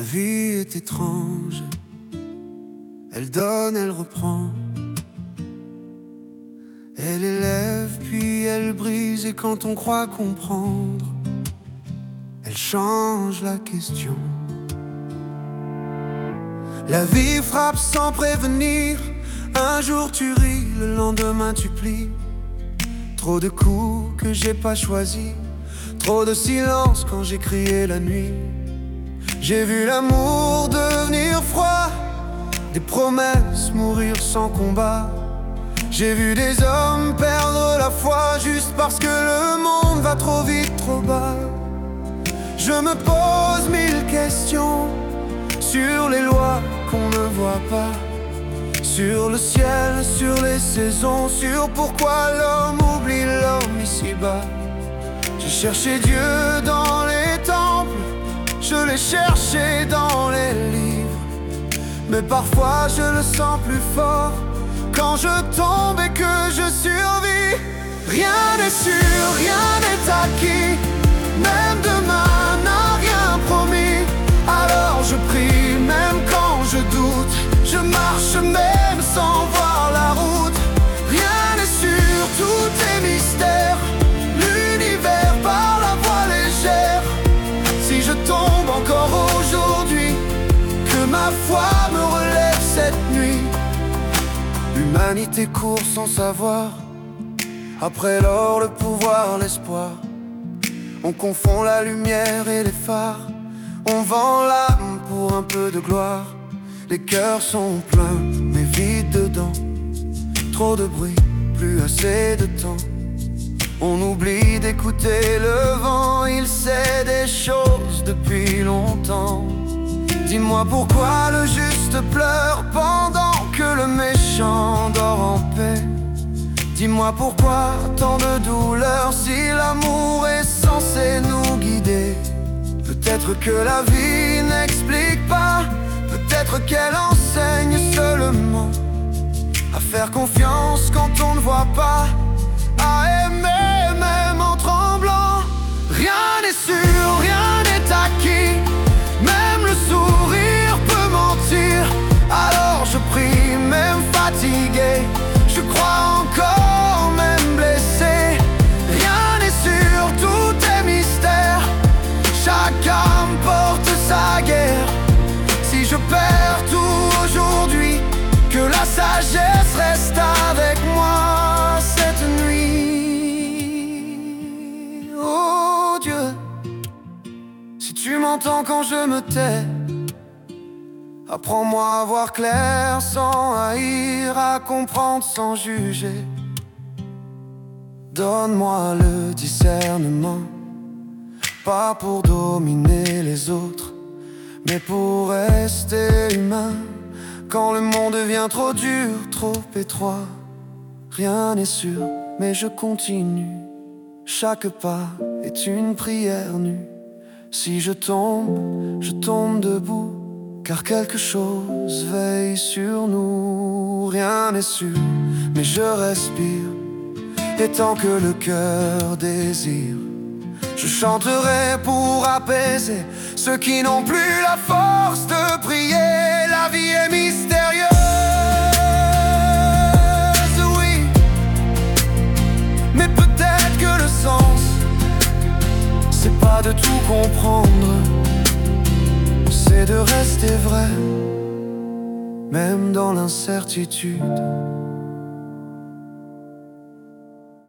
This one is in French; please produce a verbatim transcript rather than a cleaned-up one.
vie est étrange, elle donne, elle reprend. Elle élève puis elle brise, et quand on croit comprendre, elle change la question. La vie frappe sans prévenir, un jour tu ris, le lendemain tu plies. Trop de coups que j'ai pas choisis, trop de silence quand j'ai crié la nuit. J'ai vu l'amour devenir froid, des promesses mourir sans combat. J'ai vu des hommes perdre la foi juste parce que le monde va trop vite, trop bas. Je me pose mille questions sur les lois qu'on ne voit pas, sur le ciel, sur les saisons, sur pourquoi l'homme oublie l'homme ici-bas. J'ai cherché Dieu dans les temples, je l'ai cherché dans les livres, mais parfois je le sens plus fort quand je tombe et que je survis. Rien n'est sûr, rien n'est acquis, même demain n'a rien promis. Alors je prie même quand je doute, je marche même sans voir la route. Rien n'est sûr, tout est mystère, l'univers par la voie légère. Si je tombe encore aujourd'hui, que ma foi me relève cette nuit. L'humanité court sans savoir, après l'or, le pouvoir, l'espoir. On confond la lumière et les phares, on vend l'âme pour un peu de gloire. Les cœurs sont pleins, mais vides dedans. Trop de bruit, plus assez de temps. On oublie d'écouter le vent, il sait des choses depuis longtemps. Dis-moi pourquoi le juste pleure pendant que le méchant dort en paix. Dis-moi pourquoi tant de douleur si l'amour est censé nous guider. Peut-être que la vie n'explique pas, peut-être qu'elle enseigne seulement à faire confiance quand on ne voit pas, à aimer même en tremblant. Rien n'est sûr, rien n'est acquis, même le sourire peut mentir. Alors je prie même fatigué, je crois encore même blessé. Rien n'est sûr, tout est mystère, chaque âme porte sa guerre. Si je perds tout aujourd'hui, que la sagesse reste avec moi cette nuit. Oh Dieu, si tu m'entends quand je me tais, apprends-moi à voir clair sans haïr, à comprendre sans juger. Donne-moi le discernement, pas pour dominer les autres, mais pour rester humain. Quand le monde devient trop dur, trop étroit, rien n'est sûr, mais je continue. Chaque pas est une prière nue. Si je tombe, je tombe debout, car quelque chose veille sur nous. Rien n'est sûr, mais je respire, et tant que le cœur désire, je chanterai pour apaiser ceux qui n'ont plus la force de prier. La vie est mystérieuse, oui, mais peut-être que le sens, c'est pas de tout comprendre, c'est de rester vrai, même dans l'incertitude.